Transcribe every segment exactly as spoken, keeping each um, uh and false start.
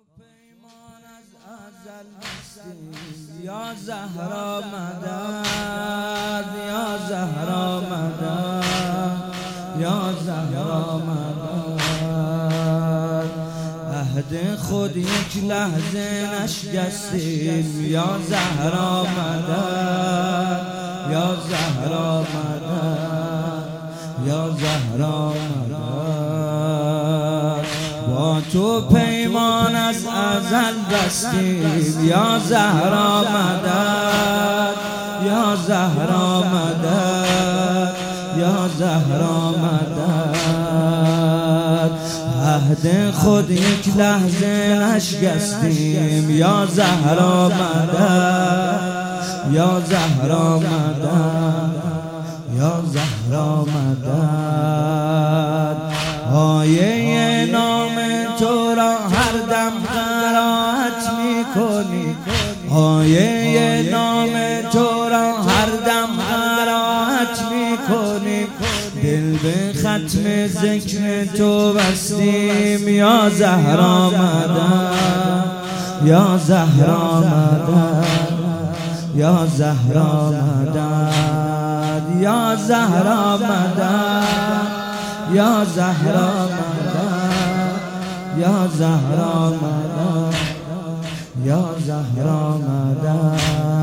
پیمان از ازل بستیم یا زهرا مدد، یا زهرا مدد، یا زهرا مدد. عهد خود یک لحظه نشکستیم یا زهرا مدد، یا زهرا مدد، یا زهرا مدد. با تو پیمان از ازل بستیم یا زهرا مدد، یا زهرا مدد، یا زهرا مدد. عهد خود یک لحظه نشکستیم یا زهرا مدد، یا زهرا مدد، یا زهرا مدد. آیه نام تو را هر دم قرائت می کنی، آیه نام تو را هر دم قرائت می کنی. دل به ختم ذکر تو بستیم یا زهرا مدد، یا زهرا مدد، یا زهرا مدد، یا زهرا مدد، یا زهرا مدد، یا زهرا مدد، یا زهرا مدد.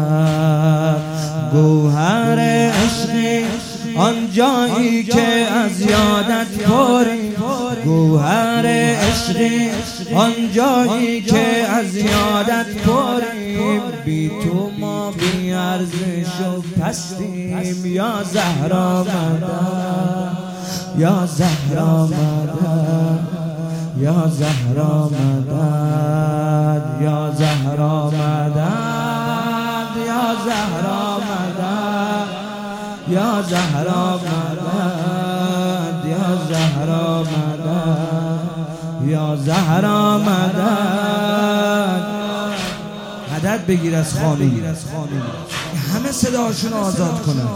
گوهر عشقی آن جایی که از یادت پریم، گوهر عشقی آن جایی که از یادت پریم. بی تو ما بی ارزش و پستیم یا زهرا مدد، یا زهرا مدد، یا زهرا مدد، یا زهرا مدد، یا زهرا مدد، یا زهرا مدد، یا زهرا مدد، یا زهرا مدد. مدد بگیر از خانم، همه صداشون آزاد کنن.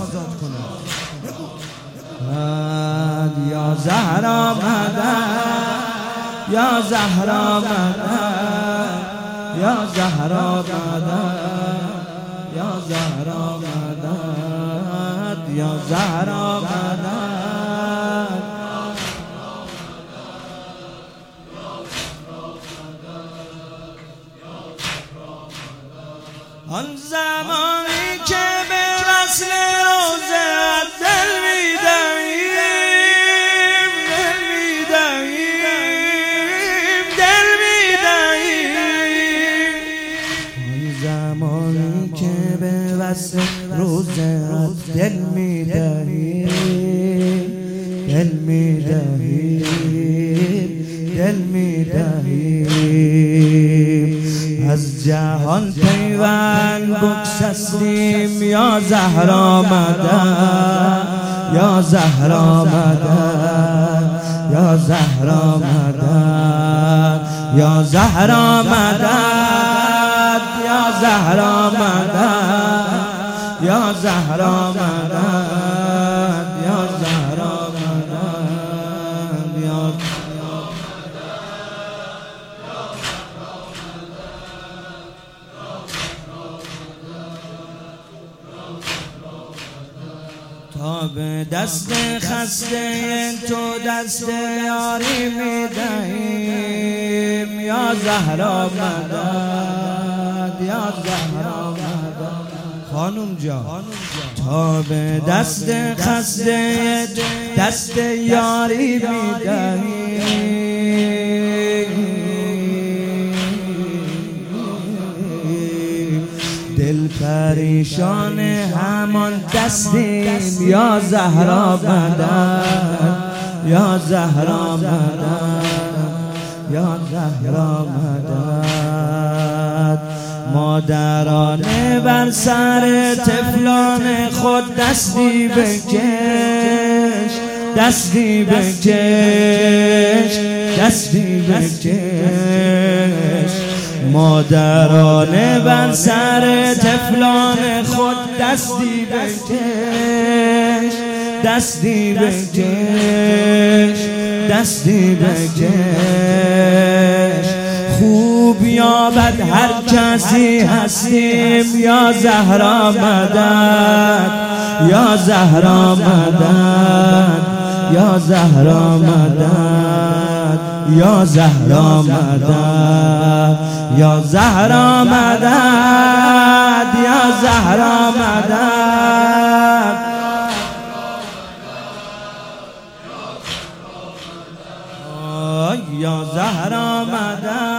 یا زهرا مدد، یا زهرا مدد، یا زهرا مدد، یا زهرا مدد، یا زهرا مدد. آن زمانی که به وصل روزت دل میدهیم، دل میدهیم، دل میدهیم. آن زمانی که به وصل روزت دل میدهیم، دل میدهیم، دل میدهیم. از جهان پیوند بگسستیم یا زهرا مدد، یا زهرا مدد، یا زهرا مدد، یا زهرا مدد، یا زهرا مدد، یا زهرا مدد، یا زهرا مدد، یا تا به دست خسته تو دست یاری میدهیم یا زهرا مدد، یا زهرا مدد. خانم جان تا به دست خسته دست یاری میدهیم. دل پریشان همان دستیم یا زهرا مدد، یا زهرا مدد، یا زهرا مدد. مادرانه بر سر طفلان خود دستی بکش، دستی بکش، دستی بکش. مادرانه بر سر طفلان خود دستی بکش، دستی بکش، دستی بکش. خوب بیابد هر کسی هستیم یا زهرا مدد یا زهرا مدد یا زهرا مدد یا زهرا مدد یا زهرا مدد یا زهرا مدد یا زهرا مدد